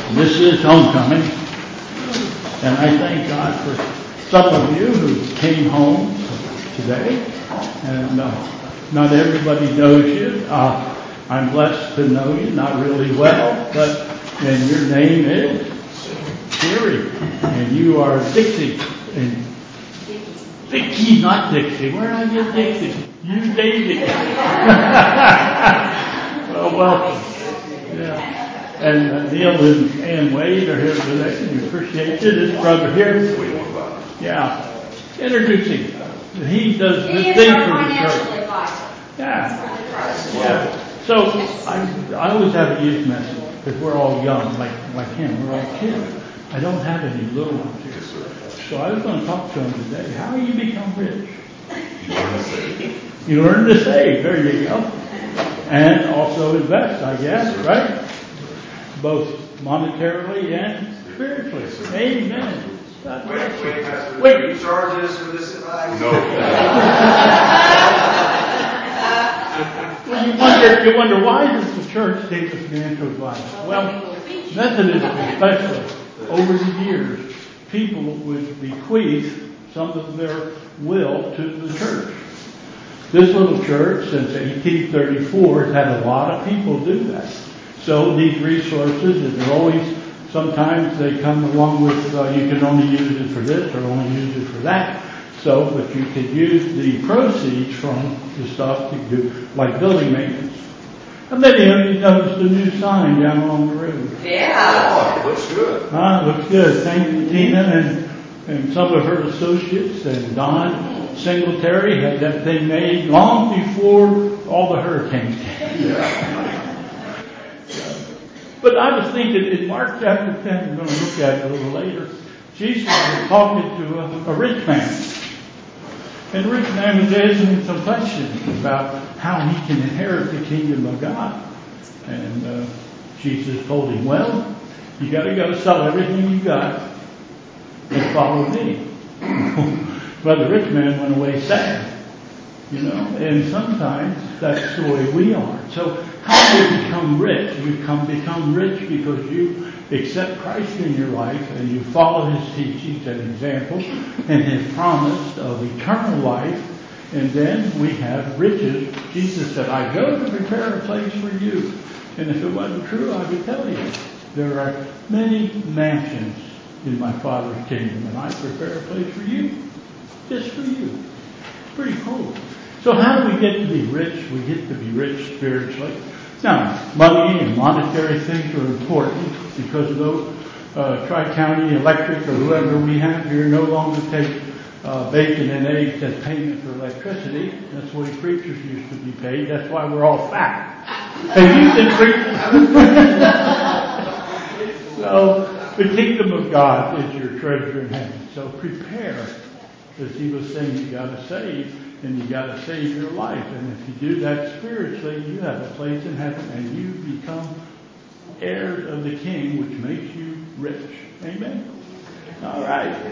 This is homecoming, and I thank God for some of you who came home today, and not everybody knows you. I'm blessed to know you, not really well, and your name is Sherry, and you are Dixie, and Vicky, not Dixie. Where did I get Dixie? You, Daisy. Well, welcome. Yeah. And Neil and Ann Wade are here today. We appreciate you. This brother here. Yeah. Introducing. He does good things for the church. Yeah. So I always have a youth message because we're all young, like him. We're all kids. I don't have any little ones here. So I was going to talk to him today. How you become rich? You learn to save. There you go. And also invest, I guess, right? Both monetarily and spiritually. Amen. Wait, Pastor. Wait, you charge us for this advice? No. Well, you wonder why does the church take the financial advice? Well, Methodism especially, over the years, people would bequeath some of their will to the church. This little church, since 1834, has had a lot of people do that. So these resources, and they're always, sometimes they come along with, you can only use it for this or only use it for that. So, but you could use the proceeds from the stuff to do, like building maintenance. How many of you noticed the new sign down along the road? Yeah. Oh, it looks good. Looks good. Thank you, Tina, and some of her associates, and Don Singletary had that thing made long before all the hurricanes came. Yeah. But I was thinking in Mark chapter 10, we're going to look at it a little later, Jesus was talking to a rich man. And the rich man was asking him some questions about how he can inherit the kingdom of God. And Jesus told him, well, you got to go sell everything you got and follow me. Well, the rich man went away sad. You know, and sometimes that's the way we are. So how do you become rich? You become rich because you accept Christ in your life and you follow His teachings and examples and His promise of eternal life. And then we have riches. Jesus said, I go to prepare a place for you. And if it wasn't true, I would tell you. There are many mansions in my Father's kingdom, and I prepare a place for you. Just for you. Pretty cool. So how do we get to be rich? We get to be rich spiritually. Now, money and monetary things are important because though Tri-County Electric or whoever we have here no longer take bacon and eggs as payment for electricity. That's the way preachers used to be paid. That's why we're all fat. And you can preach. So the kingdom of God is your treasure in heaven. So prepare. As he was saying, you got to save, and you got to save your life. And if you do that spiritually, you have a place in heaven, and you become heirs of the King, which makes you rich. Amen? All right.